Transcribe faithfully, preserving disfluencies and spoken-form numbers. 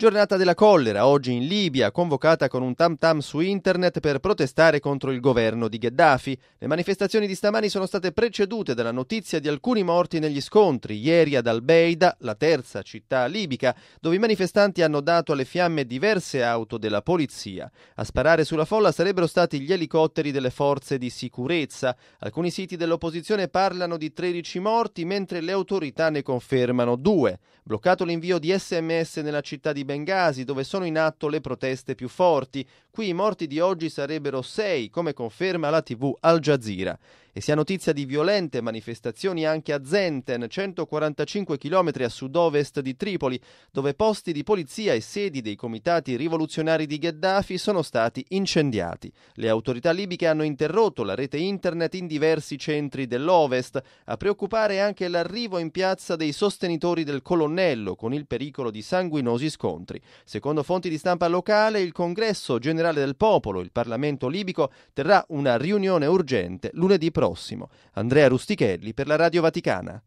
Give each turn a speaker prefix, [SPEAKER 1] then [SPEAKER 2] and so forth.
[SPEAKER 1] Giornata della collera, oggi in Libia, convocata con un tam tam su internet per protestare contro il governo di Gheddafi. Le manifestazioni di stamani sono state precedute dalla notizia di alcuni morti negli scontri, ieri ad Al-Beida, la terza città libica, dove i manifestanti hanno dato alle fiamme diverse auto della polizia. A sparare sulla folla sarebbero stati gli elicotteri delle forze di sicurezza. Alcuni siti dell'opposizione parlano di tredici morti, mentre le autorità ne confermano due. Bloccato l'invio di sms nella città di Bengasi, dove sono in atto le proteste più forti. Qui i morti di oggi sarebbero sei, come conferma la tivù Al Jazeera. E si ha notizia di violente manifestazioni anche a Zenten, centoquarantacinque chilometri a sud-ovest di Tripoli, dove posti di polizia e sedi dei comitati rivoluzionari di Gheddafi sono stati incendiati. Le autorità libiche hanno interrotto la rete internet in diversi centri dell'ovest. A preoccupare anche l'arrivo in piazza dei sostenitori del colonnello, con il pericolo di sanguinosi scontri. Secondo fonti di stampa locale, il Congresso Generale del Popolo, il Parlamento libico, terrà una riunione urgente lunedì prossimo. Andrea Rustichelli per la Radio Vaticana.